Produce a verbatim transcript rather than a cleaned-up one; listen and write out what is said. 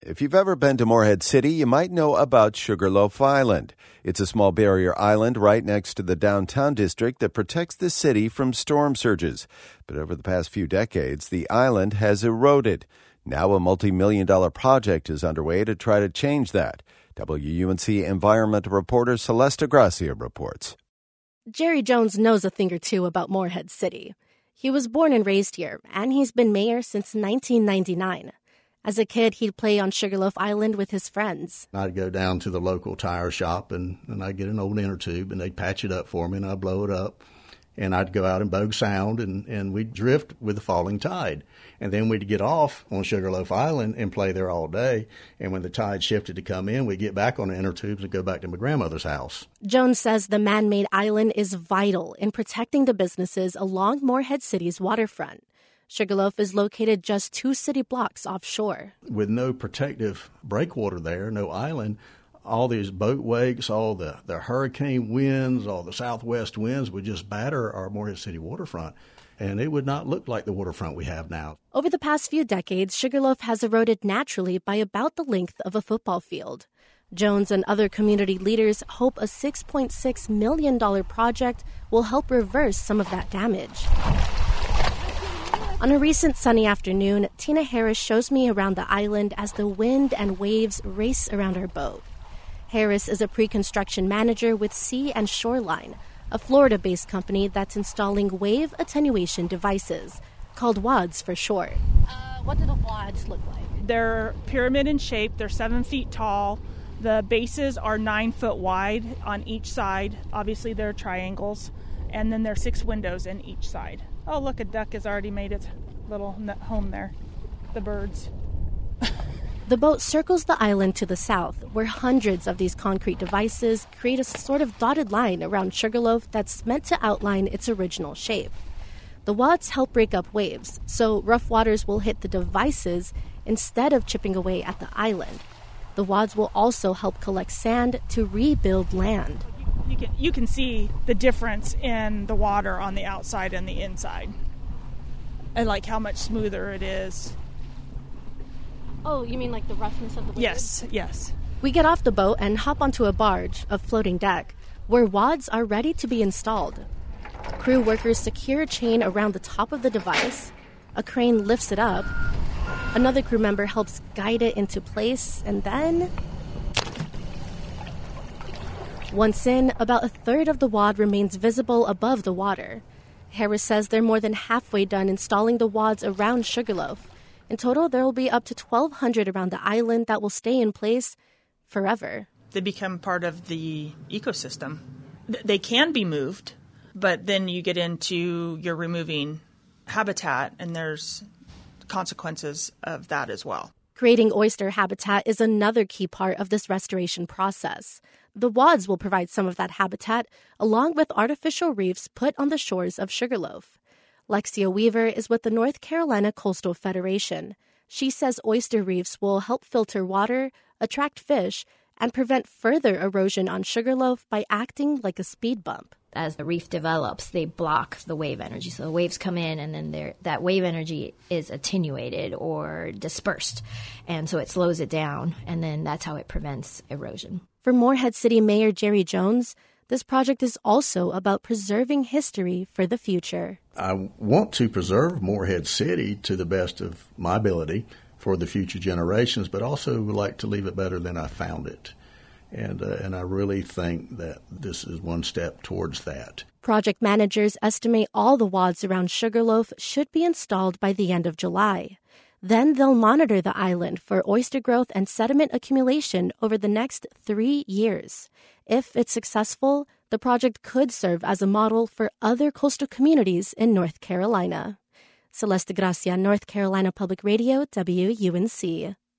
If you've ever been to Morehead City, you might know about Sugarloaf Island. It's a small barrier island right next to the downtown district that protects the city from storm surges. But over the past few decades, the island has eroded. Now a multi-million dollar project is underway to try to change that. W U N C environment reporter Celeste Gracia reports. Jerry Jones knows a thing or two about Morehead City. He was born and raised here, and he's been mayor since nineteen ninety-nine. As a kid, he'd play on Sugarloaf Island with his friends. I'd go down to the local tire shop, and, and I'd get an old inner tube, and they'd patch it up for me, and I'd blow it up. And I'd go out in Bogue Sound, and, and we'd drift with the falling tide. And then we'd get off on Sugarloaf Island and play there all day. And when the tide shifted to come in, we'd get back on the inner tubes and go back to my grandmother's house. Jones says the man-made island is vital in protecting the businesses along Morehead City's waterfront. Sugarloaf is located just two city blocks offshore. With no protective breakwater there, no island, all these boat wakes, all the, the hurricane winds, all the southwest winds would just batter our Morehead City waterfront, and it would not look like the waterfront we have now. Over the past few decades, Sugarloaf has eroded naturally by about the length of a football field. Jones and other community leaders hope a six point six million dollars project will help reverse some of that damage. On a recent sunny afternoon, Tina Harris shows me around the island as the wind and waves race around our boat. Harris is a pre-construction manager with Sea and Shoreline, a Florida-based company that's installing wave attenuation devices, called W A Ds for short. Uh, what do the W A Ds look like? They're pyramid in shape. They're seven feet tall. The bases are nine foot wide on each side. Obviously, they're triangles. And then there are six windows in each side. Oh, look, a duck has already made its little home there. The birds. The boat circles the island to the south, where hundreds of these concrete devices create a sort of dotted line around Sugarloaf that's meant to outline its original shape. The W A Ds help break up waves, so rough waters will hit the devices instead of chipping away at the island. The W A Ds will also help collect sand to rebuild land. You can, you can see the difference in the water on the outside and the inside, and like how much smoother it is. Oh, you mean like the roughness of the waves? Yes, yes. We get off the boat and hop onto a barge, a floating deck, where W A Ds are ready to be installed. Crew workers secure a chain around the top of the device. A crane lifts it up. Another crew member helps guide it into place, and then... Once in, about a third of the W A D remains visible above the water. Harris says they're more than halfway done installing the W A Ds around Sugarloaf. In total, there will be up to twelve hundred around the island that will stay in place forever. They become part of the ecosystem. They can be moved, but then you get into you're removing habitat, and there's consequences of that as well. Creating oyster habitat is another key part of this restoration process. The W A Ds will provide some of that habitat, along with artificial reefs put on the shores of Sugarloaf. Lexia Weaver is with the North Carolina Coastal Federation. She says oyster reefs will help filter water, attract fish, and prevent further erosion on Sugarloaf by acting like a speed bump. As the reef develops, they block the wave energy. So the waves come in, and then that wave energy is attenuated or dispersed. And so it slows it down, and then that's how it prevents erosion. For Morehead City Mayor Jerry Jones, this project is also about preserving history for the future. I want to preserve Morehead City to the best of my ability for the future generations, but also would like to leave it better than I found it. And uh, and I really think that this is one step towards that. Project managers estimate all the W A Ds around Sugarloaf should be installed by the end of July. Then they'll monitor the island for oyster growth and sediment accumulation over the next three years. If it's successful, the project could serve as a model for other coastal communities in North Carolina. Celeste Gracia, North Carolina Public Radio, W U N C.